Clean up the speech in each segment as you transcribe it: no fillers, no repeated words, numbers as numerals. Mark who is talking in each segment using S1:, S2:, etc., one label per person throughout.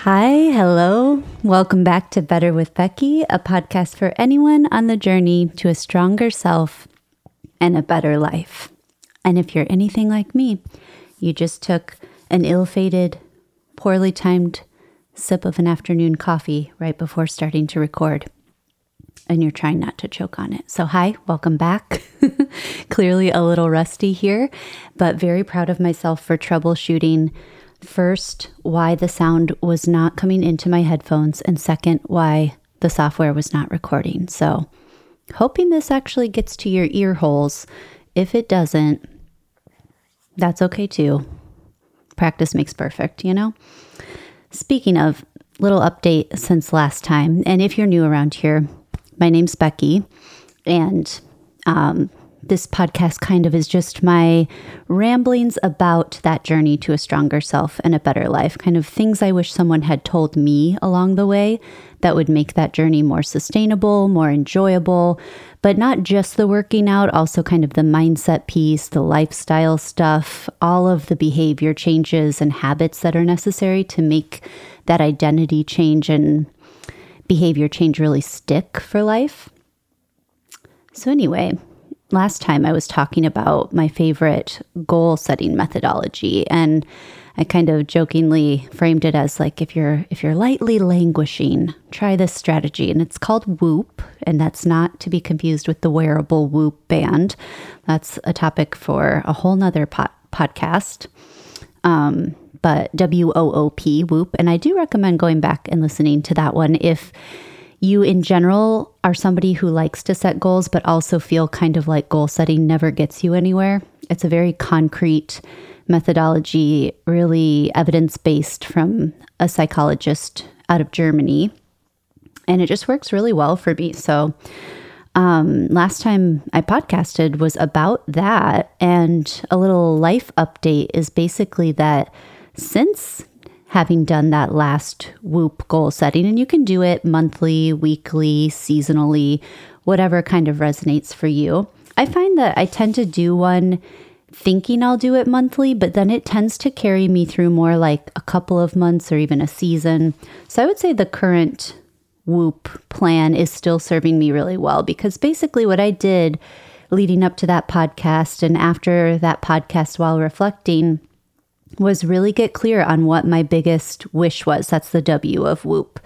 S1: Hi, hello. Welcome back to Better with Becky, a podcast for anyone on the journey to a stronger self and a better life. And if you're anything like me, you just took an ill-fated, poorly timed sip of an afternoon coffee right before starting to record, and you're trying not to choke on it. So hi, welcome back. Clearly a little rusty here, but very proud of myself for troubleshooting. First, why the sound was not coming into my headphones, and second, why the software was not recording. So hoping this actually gets to your ear holes. If it doesn't, that's okay too. Practice makes perfect, you know? Speaking of, little update since last time, and if you're new around here, my name's Becky, and this podcast kind of is just my ramblings about that journey to a stronger self and a better life, kind of things I wish someone had told me along the way that would make that journey more sustainable, more enjoyable, but not just the working out, also kind of the mindset piece, the lifestyle stuff, all of the behavior changes and habits that are necessary to make that identity change and behavior change really stick for life. So anyway, last time I was talking about my favorite goal setting methodology, and I kind of jokingly framed it as like, if you're lightly languishing, try this strategy. And it's called Whoop, and that's not to be confused with the wearable Whoop band. That's a topic for a whole nother podcast. But W-O-O-P, Whoop. And I do recommend going back and listening to that one if you in general are somebody who likes to set goals, but also feel kind of like goal setting never gets you anywhere. It's a very concrete methodology, really evidence-based from a psychologist out of Germany. And it just works really well for me. So last time I podcasted was about that. And a little life update is basically that since having done that last Whoop goal setting, and you can do it monthly, weekly, seasonally, whatever kind of resonates for you. I find that I tend to do one thinking I'll do it monthly, but then it tends to carry me through more like a couple of months or even a season. So I would say the current Whoop plan is still serving me really well, because basically what I did leading up to that podcast and after that podcast while reflecting was really get clear on what my biggest wish was. That's the W of Whoop.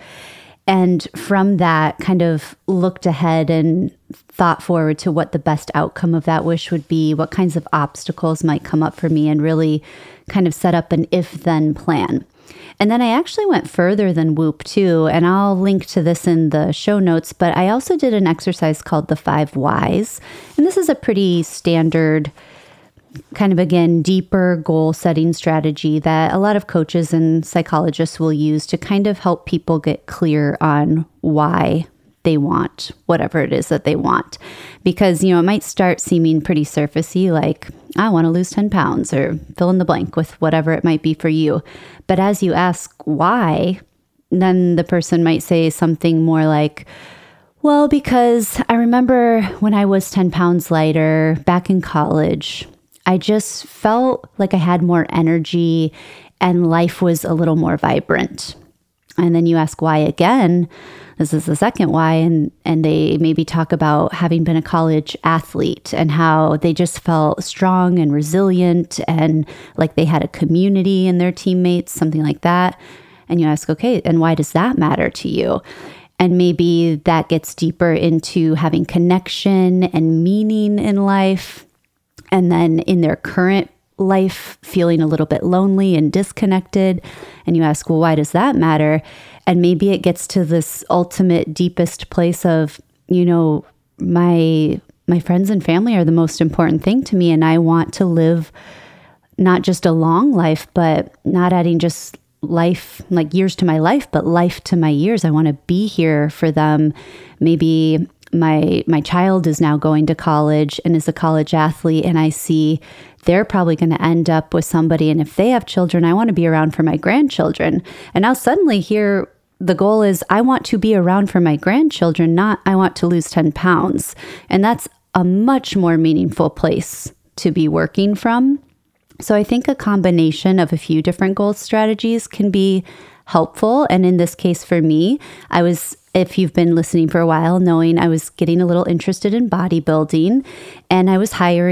S1: And from that, kind of looked ahead and thought forward to what the best outcome of that wish would be, what kinds of obstacles might come up for me, and really kind of set up an if-then plan. And then I actually went further than Whoop too, and I'll link to this in the show notes, but I also did an exercise called the 5 Whys. And this is a pretty standard kind of, again, deeper goal setting strategy that a lot of coaches and psychologists will use to kind of help people get clear on why they want whatever it is that they want. Because, it might start seeming pretty surfacey, like, I want to lose 10 pounds or fill in the blank with whatever it might be for you. But as you ask why, then the person might say something more like, well, because I remember when I was 10 pounds lighter back in college, I just felt like I had more energy and life was a little more vibrant. And then you ask why again. This is the second why. And they maybe talk about having been a college athlete and how they just felt strong and resilient and like they had a community in their teammates, something like that. And you ask, okay, and why does that matter to you? And maybe that gets deeper into having connection and meaning in life. And then in their current life, feeling a little bit lonely and disconnected. And you ask, well, why does that matter? And maybe it gets to this ultimate, deepest place of, my friends and family are the most important thing to me. And I want to live not just a long life, but not adding just life, like years to my life, but life to my years. I want to be here for them. Maybe my child is now going to college and is a college athlete, and I see they're probably going to end up with somebody. And if they have children, I want to be around for my grandchildren. And now suddenly here, the goal is I want to be around for my grandchildren, not I want to lose 10 pounds. And that's a much more meaningful place to be working from. So I think a combination of a few different goal strategies can be helpful. And in this case for me, if you've been listening for a while, knowing I was getting a little interested in bodybuilding, and I was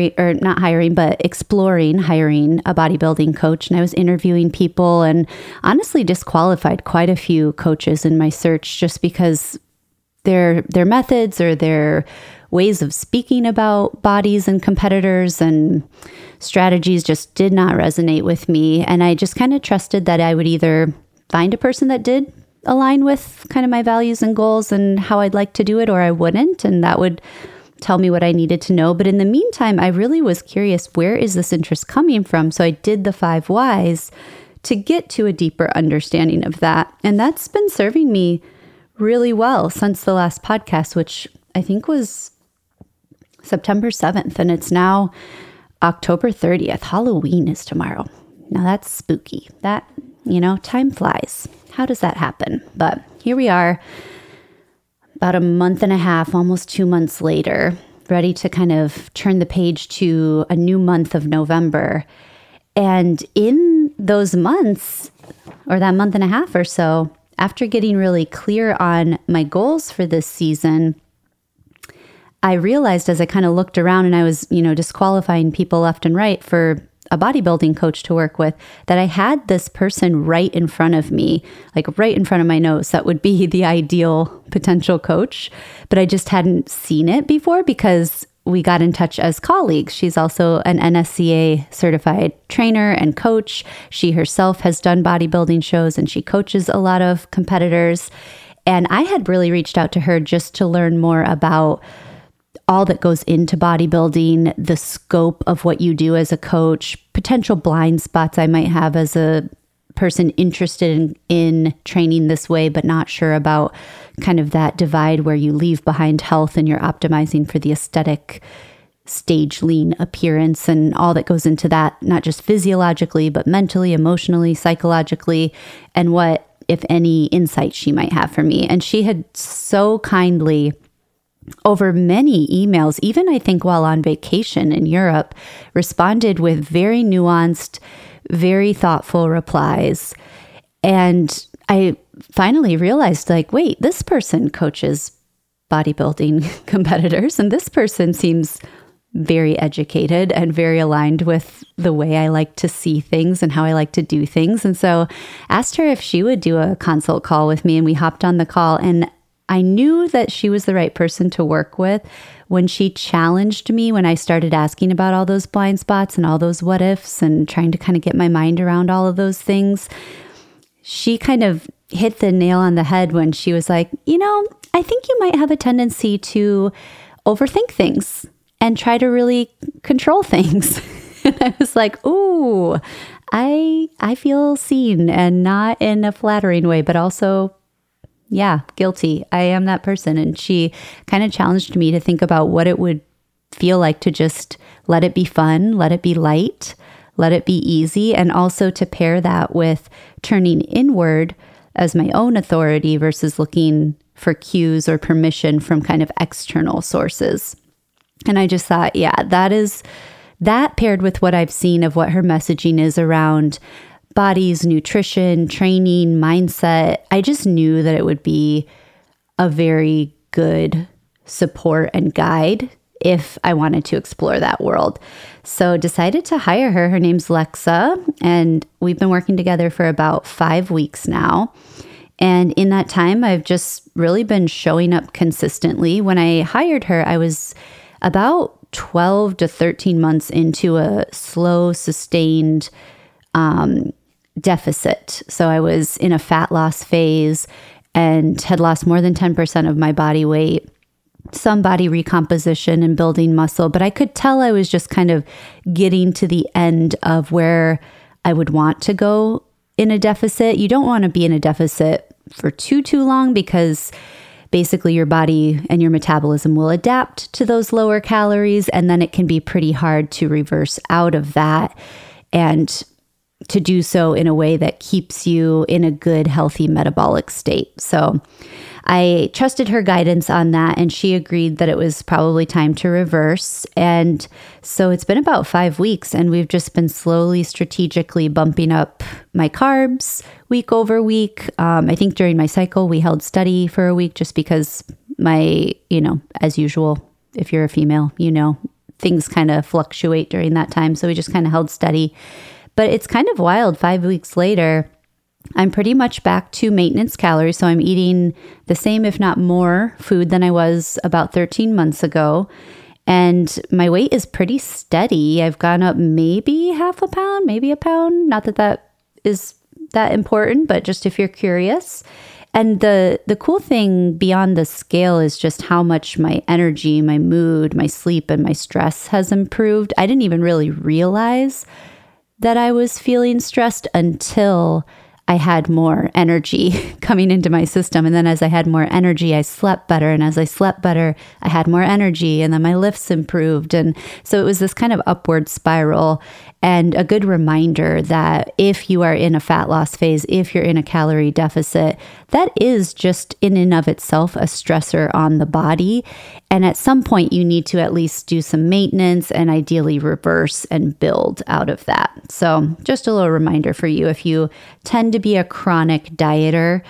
S1: exploring hiring a bodybuilding coach. And I was interviewing people and honestly disqualified quite a few coaches in my search just because their methods or their ways of speaking about bodies and competitors and strategies just did not resonate with me. And I just kind of trusted that I would either find a person that did align with kind of my values and goals and how I'd like to do it, or I wouldn't. And that would tell me what I needed to know. But in the meantime, I really was curious, where is this interest coming from? So I did the 5 whys to get to a deeper understanding of that. And that's been serving me really well since the last podcast, which I think was September 7th. And it's now October 30th. Halloween is tomorrow. Now that's spooky. That, time flies. How does that happen? But here we are, about a month and a half, almost 2 months later, ready to kind of turn the page to a new month of November. And in those months, or that month and a half or so, after getting really clear on my goals for this season, I realized as I kind of looked around and I was, disqualifying people left and right for a bodybuilding coach to work with, that I had this person right in front of me, like right in front of my nose, that would be the ideal potential coach. But I just hadn't seen it before because we got in touch as colleagues. She's also an NSCA certified trainer and coach. She herself has done bodybuilding shows and she coaches a lot of competitors. And I had really reached out to her just to learn more about all that goes into bodybuilding, the scope of what you do as a coach, potential blind spots I might have as a person interested in training this way, but not sure about kind of that divide where you leave behind health and you're optimizing for the aesthetic stage lean appearance and all that goes into that, not just physiologically, but mentally, emotionally, psychologically, and what, if any, insight she might have for me. And she had so kindly, over many emails, even I think while on vacation in Europe, responded with very nuanced, very thoughtful replies. And I finally realized, wait, this person coaches bodybuilding competitors, and this person seems very educated and very aligned with the way I like to see things and how I like to do things. And so asked her if she would do a consult call with me, and we hopped on the call. And I knew that she was the right person to work with when she challenged me when I started asking about all those blind spots and all those what ifs and trying to kind of get my mind around all of those things. She kind of hit the nail on the head when she was like, I think you might have a tendency to overthink things and try to really control things. And I was like, ooh, I feel seen, and not in a flattering way, but also, yeah, guilty. I am that person. And she kind of challenged me to think about what it would feel like to just let it be fun, let it be light, let it be easy, and also to pair that with turning inward as my own authority versus looking for cues or permission from kind of external sources. And I just thought, yeah, that paired with what I've seen of what her messaging is around bodies, nutrition, training, mindset, I just knew that it would be a very good support and guide if I wanted to explore that world. So decided to hire her. Her name's Lexa, and we've been working together for about 5 weeks now. And in that time, I've just really been showing up consistently. When I hired her, I was about 12 to 13 months into a slow, sustained deficit. So I was in a fat loss phase and had lost more than 10% of my body weight, some body recomposition and building muscle, but I could tell I was just kind of getting to the end of where I would want to go in a deficit. You don't want to be in a deficit for too long because basically your body and your metabolism will adapt to those lower calories, and then it can be pretty hard to reverse out of that and to do so in a way that keeps you in a good, healthy metabolic state. So I trusted her guidance on that, and she agreed that it was probably time to reverse. And so it's been about 5 weeks, and we've just been slowly, strategically bumping up my carbs week over week. I think during my cycle, we held steady for a week just because as usual, if you're a female, things kind of fluctuate during that time. So we just kind of held steady. But it's kind of wild. 5 weeks later, I'm pretty much back to maintenance calories. So I'm eating the same, if not more, food than I was about 13 months ago. And my weight is pretty steady. I've gone up maybe half a pound, maybe a pound. Not that is that important, but just if you're curious. And the cool thing beyond the scale is just how much my energy, my mood, my sleep, and my stress has improved. I didn't even really realize that I was feeling stressed until I had more energy coming into my system. And then as I had more energy, I slept better. And as I slept better, I had more energy. And then my lifts improved. And so it was this kind of upward spiral, and a good reminder that if you are in a fat loss phase, if you're in a calorie deficit, that is just in and of itself a stressor on the body. And at some point, you need to at least do some maintenance and ideally reverse and build out of that. So just a little reminder for you, if you tend to be a chronic dieter,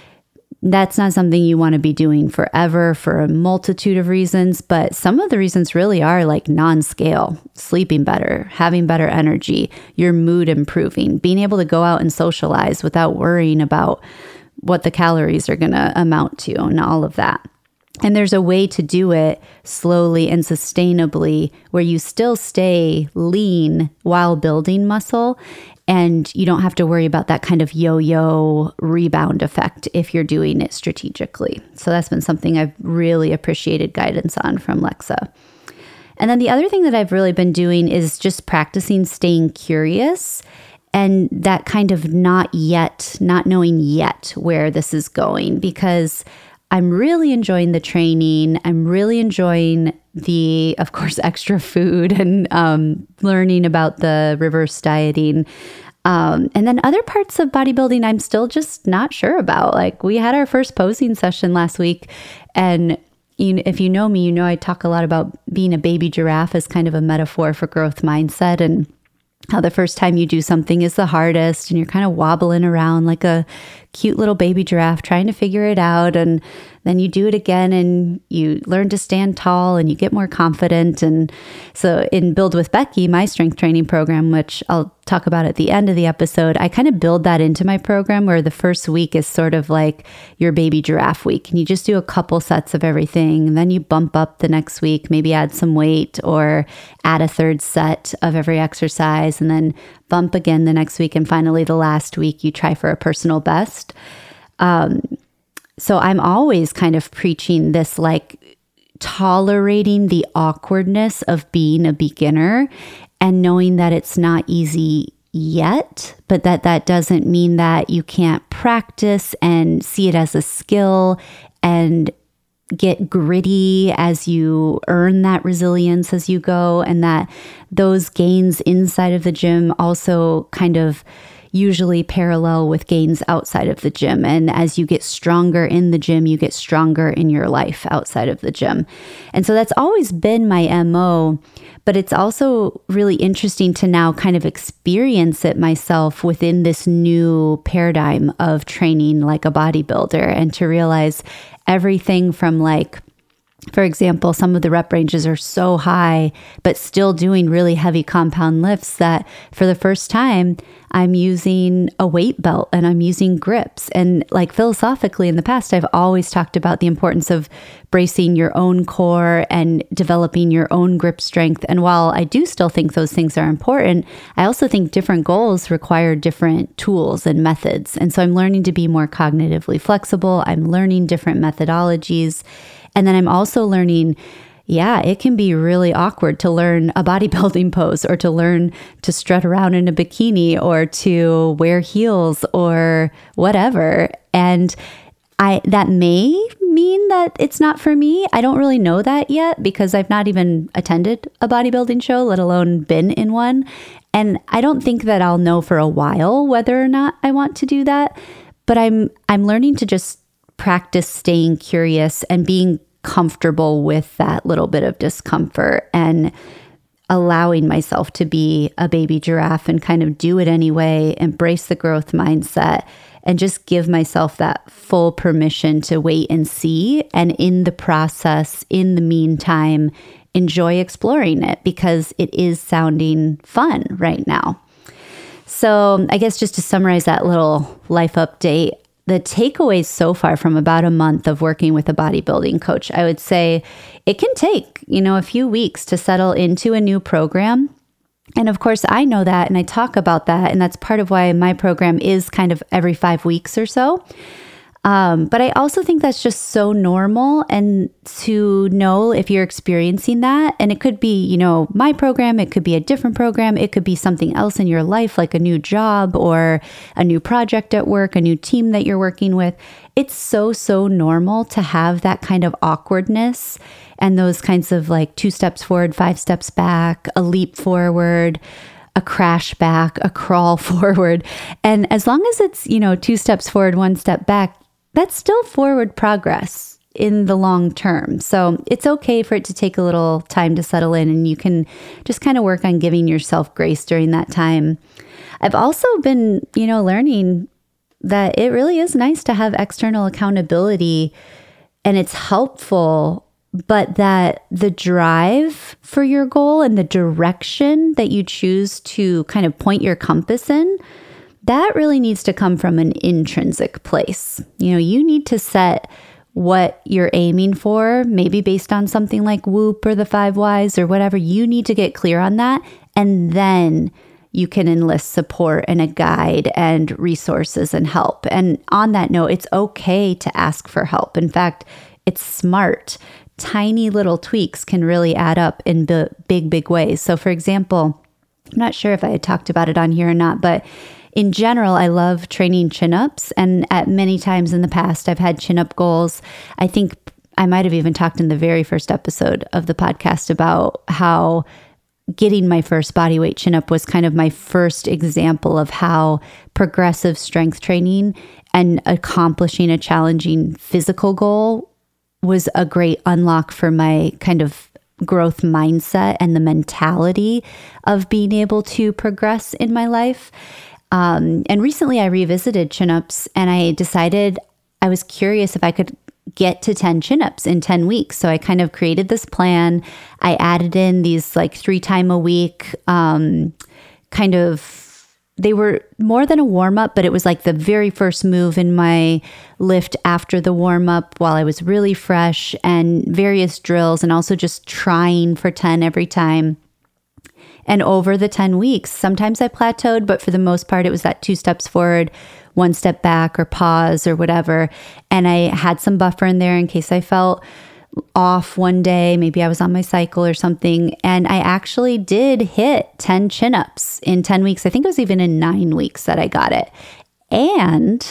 S1: that's not something you want to be doing forever for a multitude of reasons. But some of the reasons really are like non-scale: sleeping better, having better energy, your mood improving, being able to go out and socialize without worrying about what the calories are going to amount to and all of that. And there's a way to do it slowly and sustainably where you still stay lean while building muscle. And you don't have to worry about that kind of yo-yo rebound effect if you're doing it strategically. So that's been something I've really appreciated guidance on from Lexa. And then the other thing that I've really been doing is just practicing staying curious, and that kind of not knowing yet where this is going, because I'm really enjoying the training. I'm really enjoying the, of course, extra food and learning about the reverse dieting. And then other parts of bodybuilding, I'm still just not sure about. Like, we had our first posing session last week, and if you know me, I talk a lot about being a baby giraffe as kind of a metaphor for growth mindset, and how the first time you do something is the hardest, and you're kind of wobbling around like a cute little baby giraffe trying to figure it out. And then you do it again and you learn to stand tall and you get more confident. And so in Build with Becky, my strength training program, which I'll talk about at the end of the episode, I kind of build that into my program where the first week is sort of like your baby giraffe week. And you just do a couple sets of everything. And then you bump up the next week, maybe add some weight or add a third set of every exercise, and then bump again the next week. And finally, the last week, you try for a personal best. So I'm always kind of preaching this, like tolerating the awkwardness of being a beginner and knowing that it's not easy yet, but that doesn't mean that you can't practice and see it as a skill and get gritty as you earn that resilience as you go, and that those gains inside of the gym also kind of usually parallel with gains outside of the gym. And as you get stronger in the gym, you get stronger in your life outside of the gym. And so that's always been my MO, but it's also really interesting to now kind of experience it myself within this new paradigm of training like a bodybuilder, and to realize everything from, like, for example, some of the rep ranges are so high, but still doing really heavy compound lifts that for the first time, I'm using a weight belt and I'm using grips. And like philosophically in the past, I've always talked about the importance of bracing your own core and developing your own grip strength. And while I do still think those things are important, I also think different goals require different tools and methods. And so I'm learning to be more cognitively flexible. I'm learning different methodologies. And then I'm also learning, it can be really awkward to learn a bodybuilding pose, or to learn to strut around in a bikini, or to wear heels or whatever. And that may mean that it's not for me. I don't really know that yet, because I've not even attended a bodybuilding show, let alone been in one. And I don't think that I'll know for a while whether or not I want to do that. But I'm learning to just practice staying curious and being comfortable with that little bit of discomfort and allowing myself to be a baby giraffe and kind of do it anyway, embrace the growth mindset, and just give myself that full permission to wait and see. And in the process, in the meantime, enjoy exploring it because it is sounding fun right now. So I guess just to summarize that little life update, the takeaways so far from about a month of working with a bodybuilding coach, I would say it can take, a few weeks to settle into a new program. And of course, I know that, and I talk about that, and that's part of why my program is kind of every 5 weeks or so. But I also think that's just so normal, and to know if you're experiencing that, and it could be, my program, it could be a different program, it could be something else in your life, like a new job or a new project at work, a new team that you're working with. It's so normal to have that kind of awkwardness and those kinds of like 2 steps forward, 5 steps back, a leap forward, a crash back, a crawl forward. And as long as it's, 2 steps forward, 1 step back, that's still forward progress in the long term. So it's okay for it to take a little time to settle in, and you can just kind of work on giving yourself grace during that time. I've also been, learning that it really is nice to have external accountability, and it's helpful, but that the drive for your goal and the direction that you choose to kind of point your compass in, that really needs to come from an intrinsic place. You need to set what you're aiming for, maybe based on something like Whoop or the 5 Whys or whatever. You need to get clear on that. And then you can enlist support and a guide and resources and help. And on that note, it's okay to ask for help. In fact, it's smart. Tiny little tweaks can really add up in big ways. So for example, I'm not sure if I had talked about it on here or not, but in general, I love training chin-ups, and at many times in the past, I've had chin-up goals. I think I might have even talked in the very first episode of the podcast about how getting my first bodyweight chin-up was kind of my first example of how progressive strength training and accomplishing a challenging physical goal was a great unlock for my kind of growth mindset and the mentality of being able to progress in my life. And recently I revisited chin-ups, and I decided I was curious if I could get to 10 chin-ups in 10 weeks. So I kind of created this plan. I added in these like 3 times a week, they were more than a warm-up, but it was like the very first move in my lift after the warm-up while I was really fresh, and various drills, and also just trying for 10 every time. And over the 10 weeks, sometimes I plateaued, but for the most part, it was that 2 steps forward, 1 step back, or pause or whatever. And I had some buffer in there in case I felt off one day. Maybe I was on my cycle or something. And I actually did hit 10 chin-ups in 10 weeks. I think it was even in 9 weeks that I got it. And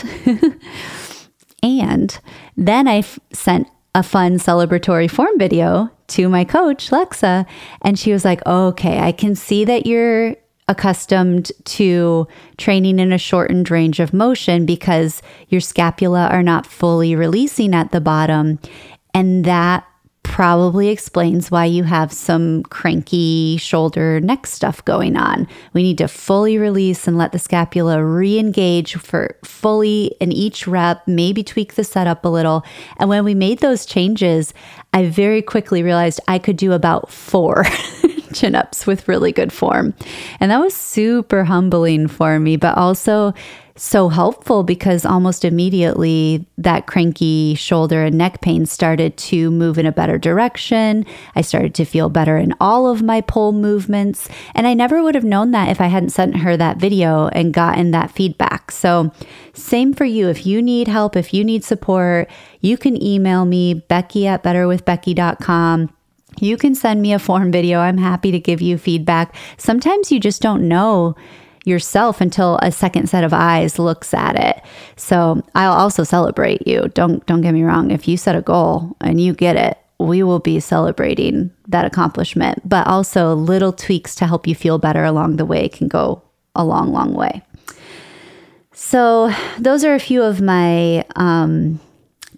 S1: then I sent a fun celebratory form video to my coach, Lexa, and she was like, okay, I can see that you're accustomed to training in a shortened range of motion because your scapula are not fully releasing at the bottom. And that probably explains why you have some cranky shoulder neck stuff going on. We need to fully release and let the scapula re-engage for fully in each rep, maybe tweak the setup a little. And when we made those changes, I very quickly realized I could do about 4 chin-ups with really good form. And that was super humbling for me, but also so helpful because almost immediately that cranky shoulder and neck pain started to move in a better direction. I started to feel better in all of my pull movements. And I never would have known that if I hadn't sent her that video and gotten that feedback. So same for you. If you need help, if you need support, you can email me, Becky@betterwithbecky.com. You can send me a form video. I'm happy to give you feedback. Sometimes you just don't know yourself until a second set of eyes looks at it. So I'll also celebrate you. Don't get me wrong. If you set a goal and you get it, we will be celebrating that accomplishment. But also little tweaks to help you feel better along the way can go a long way. So those are a few of my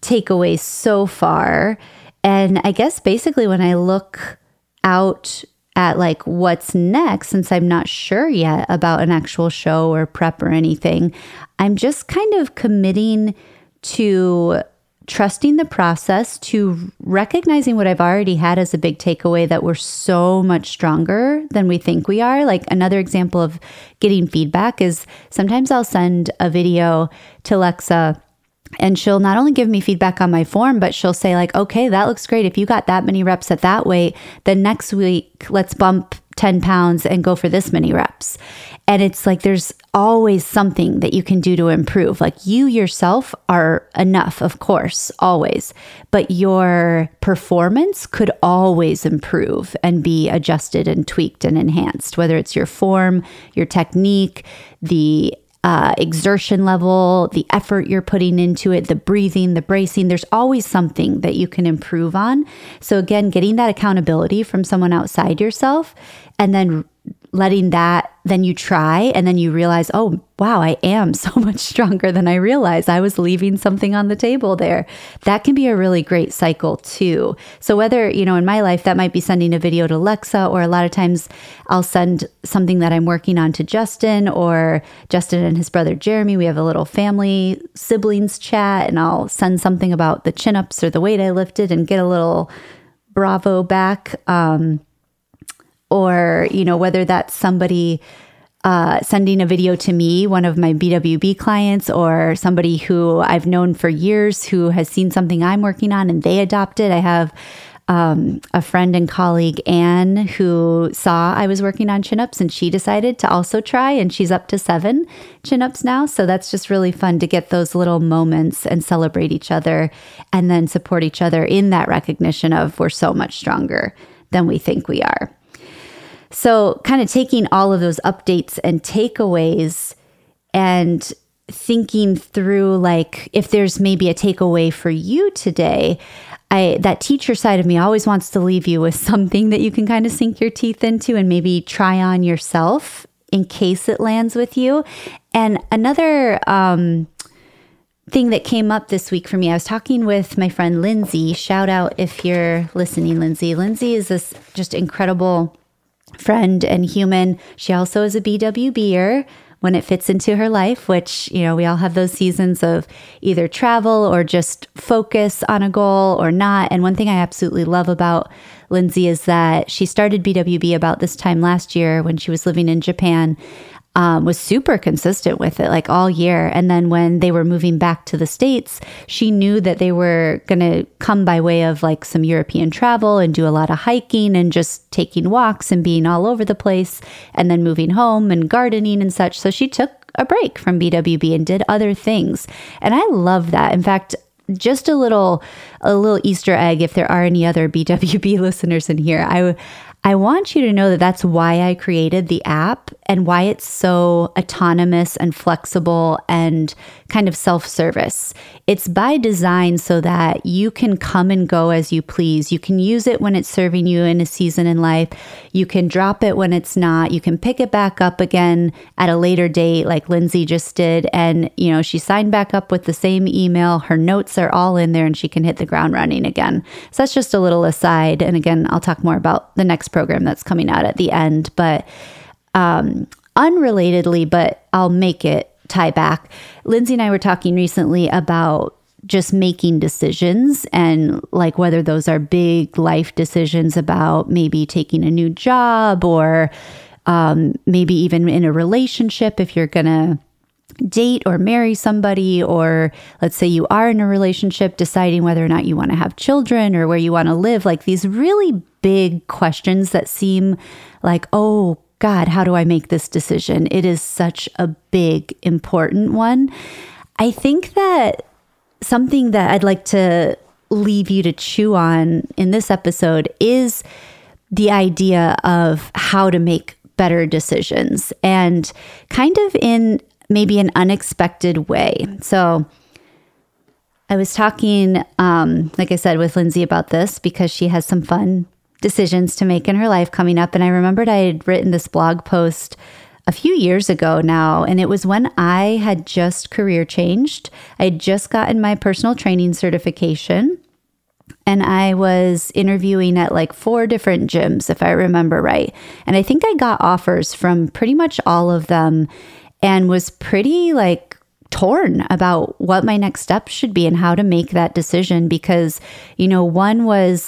S1: takeaways so far. And I guess basically when I look out at like what's next, since I'm not sure yet about an actual show or prep or anything, I'm just kind of committing to trusting the process, to recognizing what I've already had as a big takeaway, that we're so much stronger than we think we are. Like another example of getting feedback is sometimes I'll send a video to Lexa and she'll not only give me feedback on my form, but she'll say like, okay, that looks great. If you got that many reps at that weight, then next week, let's bump 10 pounds and go for this many reps. And it's like, there's always something that you can do to improve. Like you yourself are enough, of course, always, but your performance could always improve and be adjusted and tweaked and enhanced, whether it's your form, your technique, the exertion level, the effort you're putting into it, the breathing, the bracing. There's always something that you can improve on. So again, getting that accountability from someone outside yourself, and then letting that, then you try, and then you realize, oh, wow, I am so much stronger than I realized. I was leaving something on the table there. That can be a really great cycle too. So whether, in my life, that might be sending a video to Lexa, or a lot of times I'll send something that I'm working on to Justin, or Justin and his brother Jeremy. We have a little family siblings chat, and I'll send something about the chin-ups or the weight I lifted and get a little bravo back. Or, whether that's somebody sending a video to me, one of my BWB clients, or somebody who I've known for years who has seen something I'm working on and they adopt it. I have a friend and colleague, Anne, who saw I was working on chin-ups and she decided to also try, and she's up to 7 chin-ups now. So that's just really fun to get those little moments and celebrate each other, and then support each other in that recognition of we're so much stronger than we think we are. So kind of taking all of those updates and takeaways and thinking through, like, if there's maybe a takeaway for you today, that teacher side of me always wants to leave you with something that you can kind of sink your teeth into and maybe try on yourself in case it lands with you. And another thing that came up this week for me, I was talking with my friend Lindsay. Shout out if you're listening, Lindsay. Lindsay is this just incredible friend and human. She also is a BWBer when it fits into her life, which, we all have those seasons of either travel or just focus on a goal or not. And one thing I absolutely love about Lindsay is that she started BWB about this time last year when she was living in Japan. Was super consistent with it, like all year. And then when they were moving back to the States, she knew that they were going to come by way of like some European travel and do a lot of hiking and just taking walks and being all over the place, and then moving home and gardening and such. So she took a break from BWB and did other things. And I love that. In fact, just a little Easter egg, if there are any other BWB listeners in here, I want you to know that that's why I created the app and why it's so autonomous and flexible and kind of self-service. It's by design so that you can come and go as you please. You can use it when it's serving you in a season in life. You can drop it when it's not. You can pick it back up again at a later date, like Lindsay just did. And, she signed back up with the same email. Her notes are all in there and she can hit the ground running again. So that's just a little aside. And again, I'll talk more about the next program that's coming out at the end. But unrelatedly, but I'll make it tie back. Lindsay and I were talking recently about just making decisions, and like whether those are big life decisions about maybe taking a new job, or maybe even in a relationship, if you're going to date or marry somebody, or let's say you are in a relationship, deciding whether or not you want to have children or where you want to live, like these really big questions that seem like, oh God, how do I make this decision? It is such a big, important one. I think that something that I'd like to leave you to chew on in this episode is the idea of how to make better decisions, and kind of in maybe an unexpected way. So I was talking, like I said, with Lindsay about this because she has some fun decisions to make in her life coming up. And I remembered I had written this blog post a few years ago now. And it was when I had just career changed. I had just gotten my personal training certification. And I was interviewing at like 4 different gyms, if I remember right. And I think I got offers from pretty much all of them and was pretty like torn about what my next steps should be and how to make that decision. Because, one was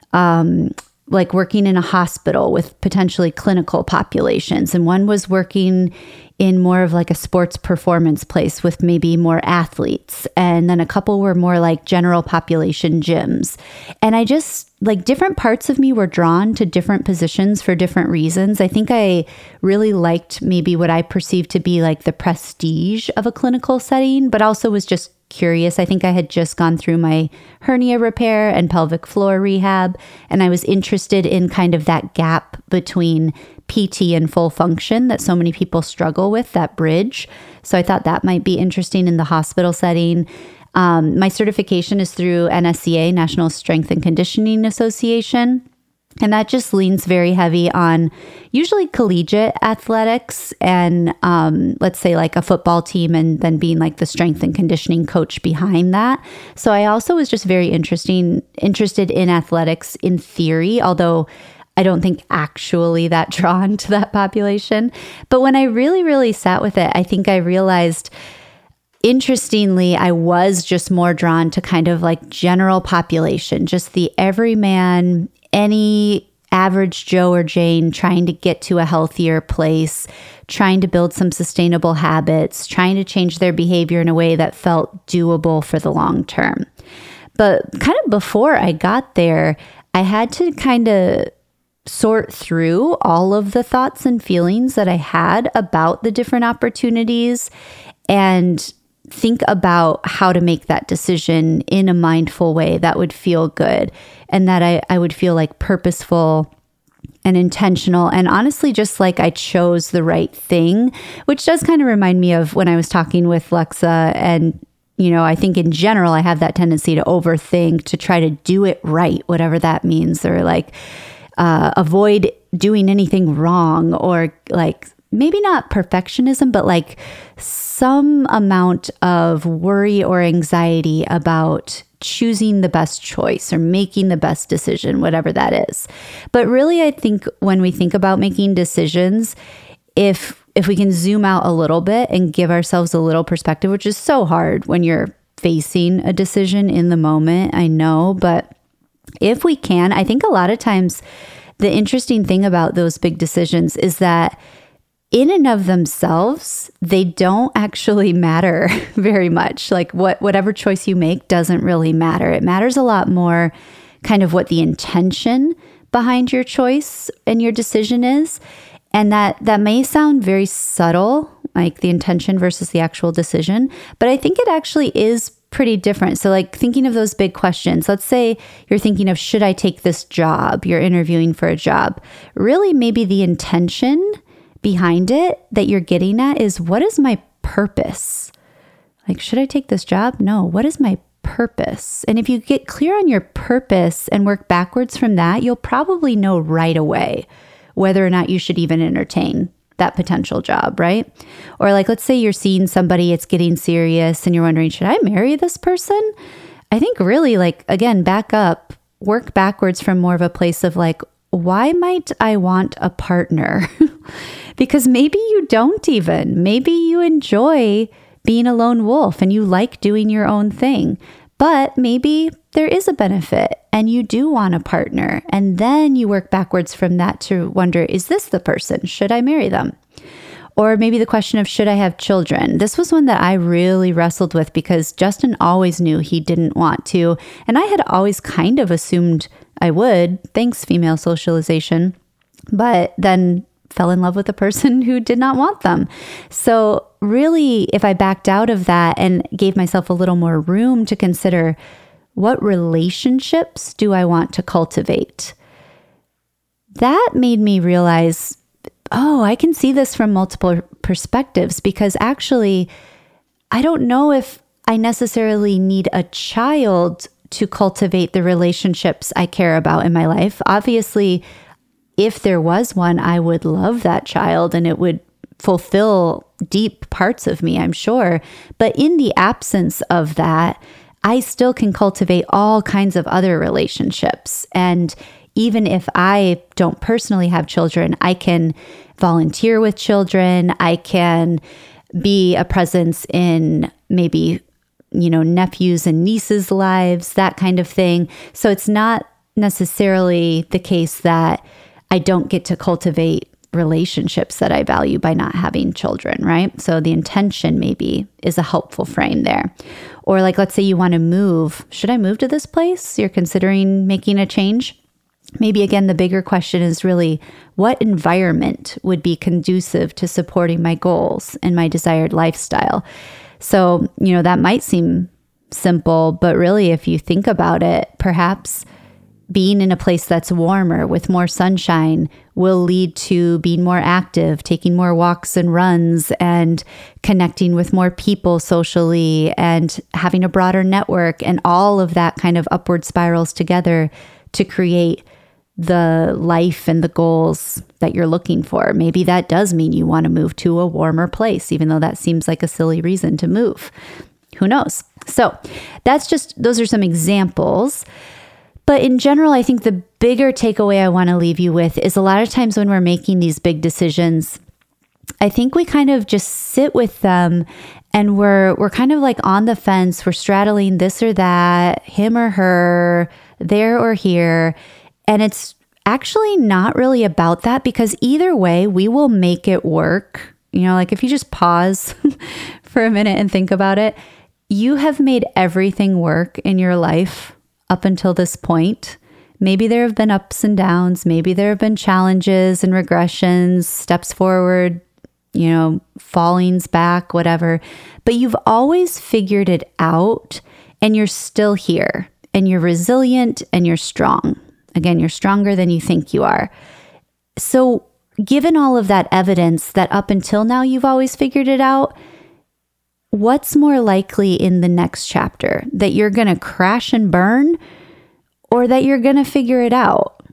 S1: like working in a hospital with potentially clinical populations. And one was working in more of like a sports performance place with maybe more athletes. And then a couple were more like general population gyms. And I just like different parts of me were drawn to different positions for different reasons. I think I really liked maybe what I perceived to be like the prestige of a clinical setting, but also was just curious. I think I had just gone through my hernia repair and pelvic floor rehab, and I was interested in kind of that gap between PT and full function that so many people struggle with, that bridge. So I thought that might be interesting in the hospital setting. My certification is through NSCA, National Strength and Conditioning Association. And that just leans very heavy on usually collegiate athletics and let's say like a football team, and then being like the strength and conditioning coach behind that. So I also was just very interested in athletics in theory, although I don't think actually that drawn to that population. But when I really, really sat with it, I think I realized, interestingly, I was just more drawn to kind of like general population, just the everyman, any average Joe or Jane trying to get to a healthier place, trying to build some sustainable habits, trying to change their behavior in a way that felt doable for the long term. But kind of before I got there, I had to kind of sort through all of the thoughts and feelings that I had about the different opportunities and think about how to make that decision in a mindful way that would feel good and that I would feel like purposeful and intentional, and honestly just like I chose the right thing, which does kind of remind me of when I was talking with Lexa. And I think in general I have that tendency to overthink, to try to do it right, whatever that means, or like avoid doing anything wrong, or like maybe not perfectionism, but like some amount of worry or anxiety about choosing the best choice or making the best decision, whatever that is. But really, I think when we think about making decisions, if we can zoom out a little bit and give ourselves a little perspective, which is so hard when you're facing a decision in the moment, I know, but if we can, I think a lot of times the interesting thing about those big decisions is that in and of themselves, they don't actually matter very much. Like whatever choice you make doesn't really matter. It matters a lot more kind of what the intention behind your choice and your decision is. And that may sound very subtle, like the intention versus the actual decision, but I think it actually is pretty different. So like thinking of those big questions, let's say you're thinking of, should I take this job? You're interviewing for a job. Really, maybe the intention behind it that you're getting at is, what is my purpose? Like, should I take this job? No, what is my purpose? And if you get clear on your purpose and work backwards from that, you'll probably know right away whether or not you should even entertain that potential job, right? Or like, let's say you're seeing somebody, it's getting serious and you're wondering, should I marry this person? I think really like, again, back up, work backwards from more of a place of like, why might I want a partner? Because maybe you don't even. Maybe you enjoy being a lone wolf and you like doing your own thing. But maybe there is a benefit and you do want a partner. And then you work backwards from that to wonder, is this the person? Should I marry them? Or maybe the question of, should I have children? This was one that I really wrestled with because Justin always knew he didn't want to. And I had always kind of assumed I would, thanks female socialization, but then fell in love with a person who did not want them. So really, if I backed out of that and gave myself a little more room to consider, what relationships do I want to cultivate? That made me realize, oh, I can see this from multiple perspectives, because actually, I don't know if I necessarily need a child to cultivate the relationships I care about in my life. Obviously, if there was one, I would love that child and it would fulfill deep parts of me, I'm sure. But in the absence of that, I still can cultivate all kinds of other relationships. And even if I don't personally have children, I can volunteer with children. I can be a presence in maybe, nephews and nieces' lives, that kind of thing. So it's not necessarily the case that I don't get to cultivate relationships that I value by not having children, right? So the intention maybe is a helpful frame there. Or like, let's say you want to move. Should I move to this place? You're considering making a change. Maybe again, the bigger question is really, what environment would be conducive to supporting my goals and my desired lifestyle? So, that might seem simple, but really, if you think about it, perhaps being in a place that's warmer with more sunshine will lead to being more active, taking more walks and runs, and connecting with more people socially, and having a broader network, and all of that kind of upward spirals together to create the life and the goals that you're looking for. Maybe that does mean you want to move to a warmer place, even though that seems like a silly reason to move. Who knows? So those are some examples. But in general, I think the bigger takeaway I want to leave you with is a lot of times when we're making these big decisions, I think we kind of just sit with them and we're kind of like on the fence. We're straddling this or that, him or her, there or here. And it's actually not really about that, because either way, we will make it work. Like if you just pause for a minute and think about it, you have made everything work in your life up until this point. Maybe there have been ups and downs. Maybe there have been challenges and regressions, steps forward, fallings back, whatever. But you've always figured it out, and you're still here, and you're resilient, and you're strong. Again, you're stronger than you think you are. So given all of that evidence that up until now you've always figured it out, what's more likely in the next chapter? That you're going to crash and burn, or that you're going to figure it out?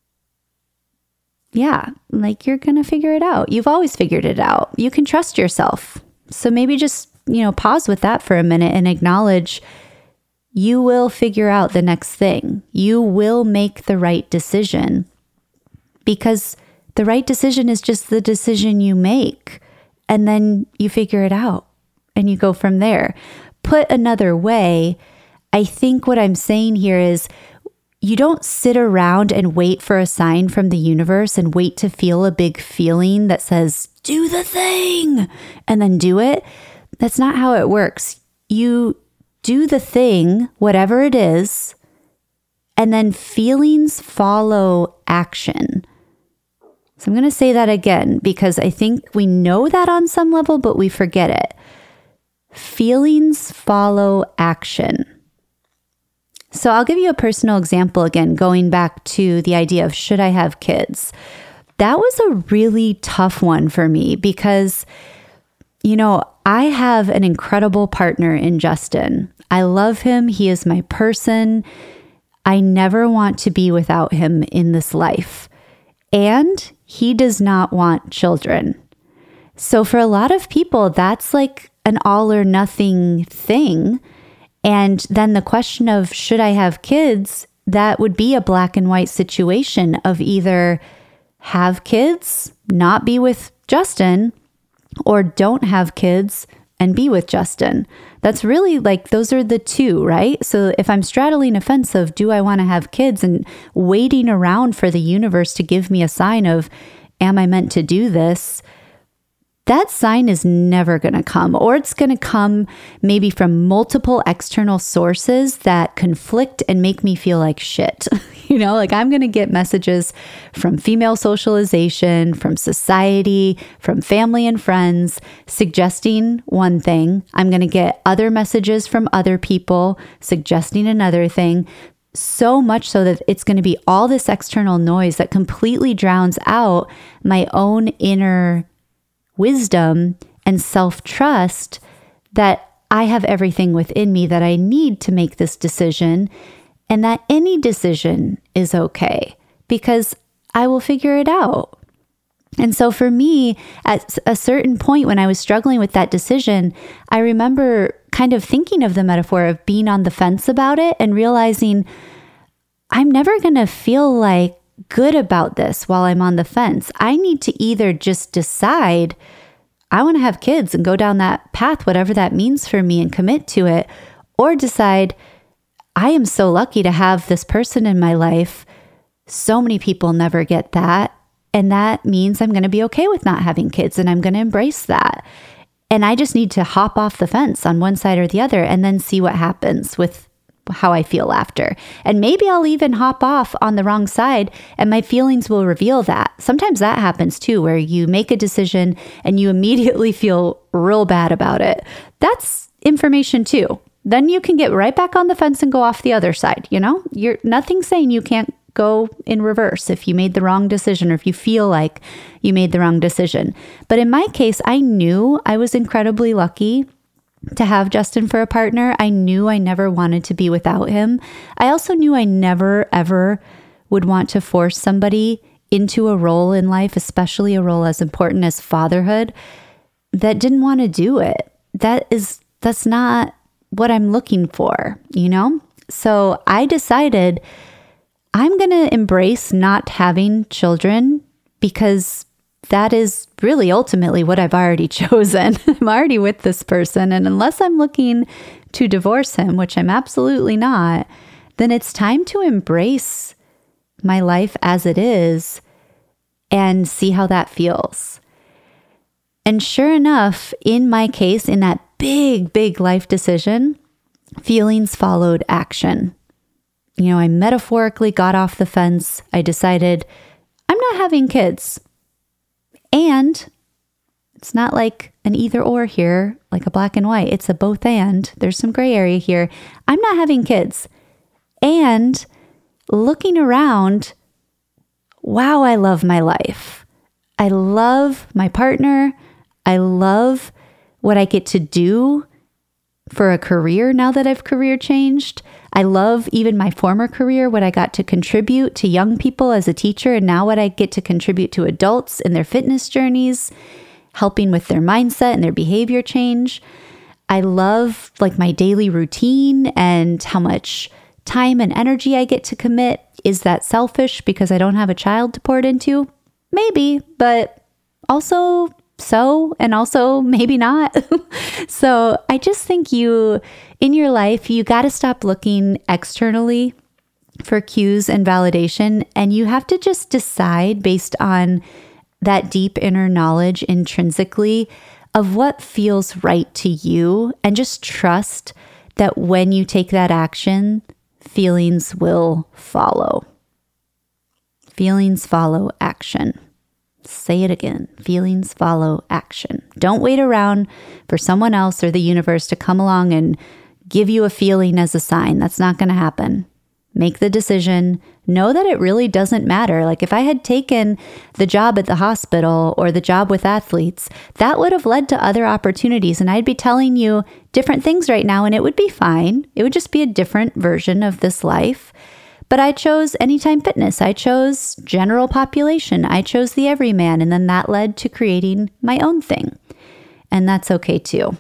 S1: Yeah, like you're going to figure it out. You've always figured it out. You can trust yourself. So maybe just, pause with that for a minute and acknowledge you will figure out the next thing. You will make the right decision, because the right decision is just the decision you make, and then you figure it out. And you go from there. Put another way, I think what I'm saying here is you don't sit around and wait for a sign from the universe and wait to feel a big feeling that says, do the thing, and then do it. That's not how it works. You do the thing, whatever it is, and then feelings follow action. So I'm going to say that again, because I think we know that on some level, but we forget it. Feelings follow action. So I'll give you a personal example again, going back to the idea of should I have kids? That was a really tough one for me because, I have an incredible partner in Justin. I love him. He is my person. I never want to be without him in this life. And he does not want children. So for a lot of people, that's like an all or nothing thing. And then the question of should I have kids, that would be a black and white situation of either have kids, not be with Justin, or don't have kids and be with Justin. That's really like, those are the two, right? So if I'm straddling a fence of do I want to have kids and waiting around for the universe to give me a sign of, am I meant to do this? That sign is never going to come, or it's going to come maybe from multiple external sources that conflict and make me feel like shit. Like I'm going to get messages from female socialization, from society, from family and friends suggesting one thing. I'm going to get other messages from other people suggesting another thing. So much so that it's going to be all this external noise that completely drowns out my own inner wisdom and self-trust that I have everything within me that I need to make this decision, and that any decision is okay because I will figure it out. And so for me, at a certain point when I was struggling with that decision, I remember kind of thinking of the metaphor of being on the fence about it and realizing I'm never going to feel like good about this while I'm on the fence. I need to either just decide I want to have kids and go down that path, whatever that means for me, and commit to it, or decide I am so lucky to have this person in my life. So many people never get that. And that means I'm going to be okay with not having kids, and I'm going to embrace that. And I just need to hop off the fence on one side or the other and then see what happens with how I feel after. And maybe I'll even hop off on the wrong side and my feelings will reveal that. Sometimes that happens too, where you make a decision and you immediately feel real bad about it. That's information too. Then you can get right back on the fence and go off the other side. You're nothing saying you can't go in reverse if you made the wrong decision or if you feel like you made the wrong decision. But in my case, I knew I was incredibly lucky to have Justin for a partner. I knew I never wanted to be without him. I also knew I never, ever would want to force somebody into a role in life, especially a role as important as fatherhood, that didn't want to do it. That's not what I'm looking for, So I decided I'm going to embrace not having children because that is really ultimately what I've already chosen. I'm already with this person. And unless I'm looking to divorce him, which I'm absolutely not, then it's time to embrace my life as it is and see how that feels. And sure enough, in my case, in that big, big life decision, feelings followed action. I metaphorically got off the fence. I decided I'm not having kids. And it's not like an either or here, like a black and white. It's a both and. There's some gray area here. I'm not having kids. And looking around, wow, I love my life. I love my partner. I love what I get to do for a career now that I've career changed. I love even my former career, what I got to contribute to young people as a teacher, and now what I get to contribute to adults in their fitness journeys, helping with their mindset and their behavior change. I love my daily routine and how much time and energy I get to commit. Is that selfish because I don't have a child to pour it into? Maybe, but also and also maybe not. So I just think in your life, you got to stop looking externally for cues and validation. And you have to just decide based on that deep inner knowledge intrinsically of what feels right to you. And just trust that when you take that action, feelings will follow. Feelings follow action. Say it again. Feelings follow action. Don't wait around for someone else or the universe to come along and give you a feeling as a sign. That's not going to happen. Make the decision. Know that it really doesn't matter. Like if I had taken the job at the hospital or the job with athletes, that would have led to other opportunities. And I'd be telling you different things right now and it would be fine. It would just be a different version of this life. But I chose Anytime Fitness. I chose general population. I chose the everyman. And then that led to creating my own thing. And that's okay too.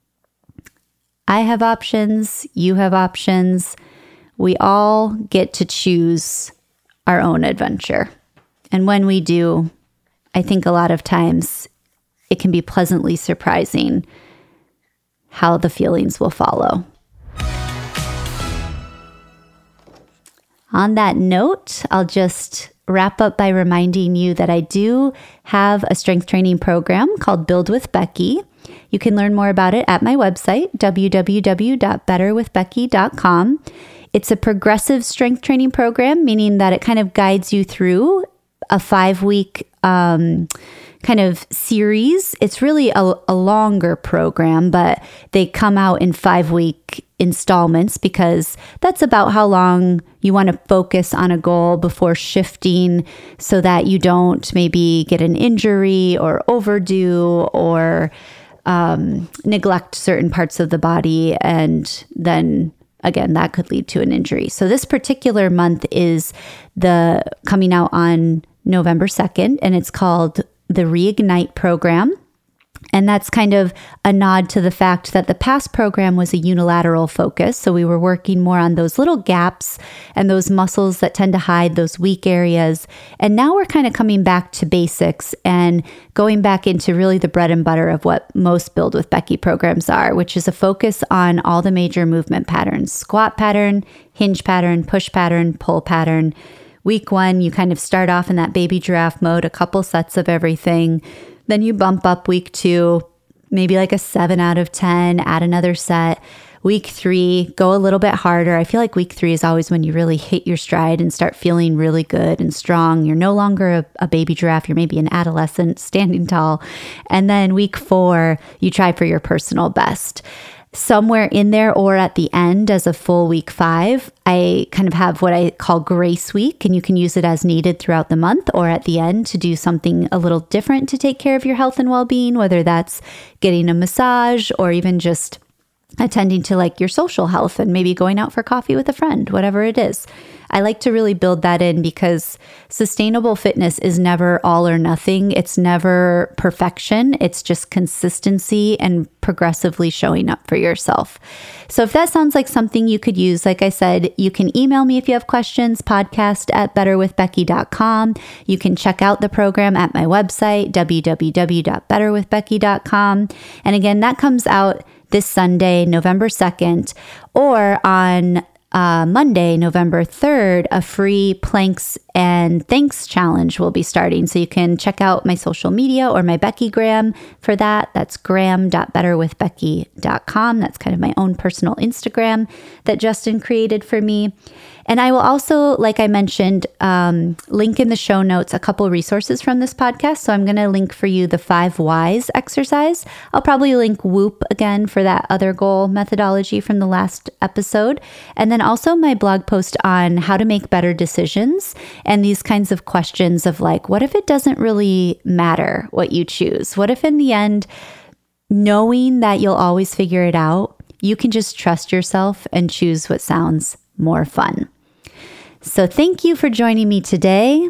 S1: I have options. You have options. We all get to choose our own adventure. And when we do, I think a lot of times it can be pleasantly surprising how the feelings will follow. On that note, I'll just wrap up by reminding you that I do have a strength training program called Build with Becky. You can learn more about it at my website, www.betterwithbecky.com. It's a progressive strength training program, meaning that it kind of guides you through a 5-week kind of series. It's really a longer program, but they come out in 5-week installments because that's about how long you want to focus on a goal before shifting so that you don't maybe get an injury or overdo or neglect certain parts of the body. And then again, that could lead to an injury. So this particular month is coming out on November 2nd, and it's called the Reignite program. And that's kind of a nod to the fact that the past program was a unilateral focus. So we were working more on those little gaps and those muscles that tend to hide those weak areas. And now we're kind of coming back to basics and going back into really the bread and butter of what most Build with Becky programs are, which is a focus on all the major movement patterns: squat pattern, hinge pattern, push pattern, pull pattern. Week 1, you kind of start off in that baby giraffe mode, a couple sets of everything. Then you bump up week 2, maybe like a 7 out of 10, add another set. Week 3, go a little bit harder. I feel like week 3 is always when you really hit your stride and start feeling really good and strong. You're no longer a baby giraffe. You're maybe an adolescent standing tall. And then week 4, you try for your personal best. Somewhere in there or at the end as a full week 5, I kind of have what I call grace week, and you can use it as needed throughout the month or at the end to do something a little different to take care of your health and well-being, whether that's getting a massage or even just attending to like your social health and maybe going out for coffee with a friend, whatever it is. I like to really build that in because sustainable fitness is never all or nothing. It's never perfection. It's just consistency and progressively showing up for yourself. So if that sounds like something you could use, like I said, you can email me if you have questions, podcast@betterwithbecky.com. You can check out the program at my website, www.betterwithbecky.com. And again, that comes out this Sunday, November 2nd, or on Monday, November 3rd, a free planks and thanks challenge will be starting. So you can check out my social media or my Beckygram for that. That's gram.betterwithbecky.com. That's kind of my own personal Instagram that Justin created for me. And I will also, like I mentioned, link in the show notes a couple resources from this podcast. So I'm going to link for you the 5 whys exercise. I'll probably link Whoop again for that other goal methodology from the last episode. And then also my blog post on how to make better decisions and these kinds of questions of like, what if it doesn't really matter what you choose? What if in the end, knowing that you'll always figure it out, you can just trust yourself and choose what sounds more fun. So thank you for joining me today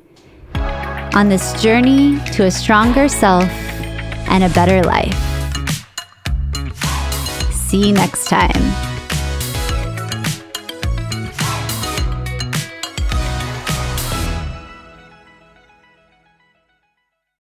S1: on this journey to a stronger self and a better life. See you next time.